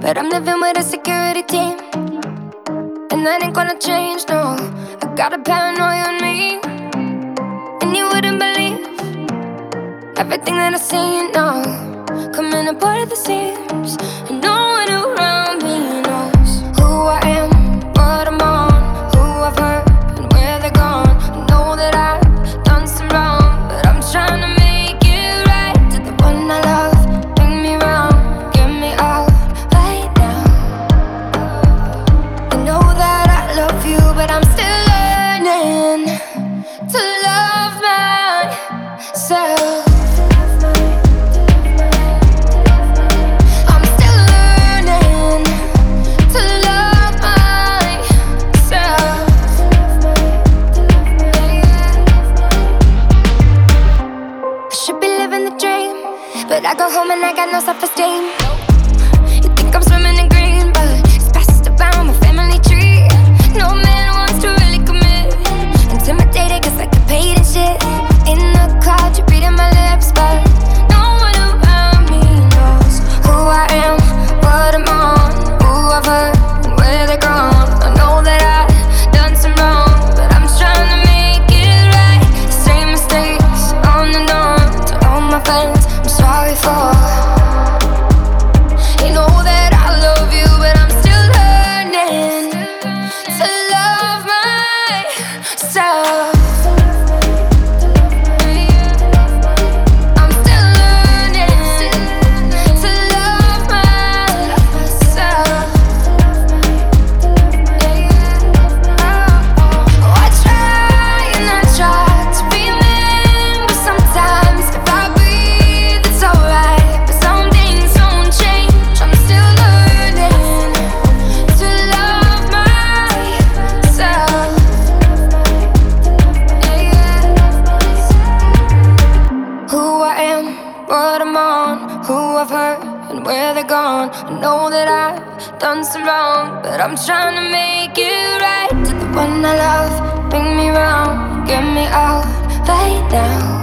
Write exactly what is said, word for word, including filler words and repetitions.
but I'm living with a security team, and that ain't gonna change, no. I got a paranoia on me, and you wouldn't believe everything that I say, you know. Coming apart at the seams, and no one around me knows who I am, what I'm on, who I've hurt, and where they're gone. I know that I've done some wrong, but I'm trying to make it right. To the one I love, bring me round, get me out right now. I know that I love you, but I'm still learning to love myself. But I go home and I got no self-esteem. You think I'm swimming in green, but it's passed around my family tree. No man wants to really commit. Intimidated cause I get paid and shit. In the crowd, you're reading my lips, but no one around me knows who I am, what I'm on, who I've hurt, and where they're gone. I know that I've done some wrong, but I'm trying to make it right. The same mistakes on and on. To all my friends, sorry for. You know that I love you, but I'm still learning to love myself. I'm still learning to love myself. Oh, I try and I try to remember sometimes if I breathe it's alright, but some things don't change. I'm still learning to love myself. Who I am, what I'm on, who I've hurt, and where they're gone. I know that I've done some wrong, but I'm trying to make it right. To the one I love, bring me round, get me out right now.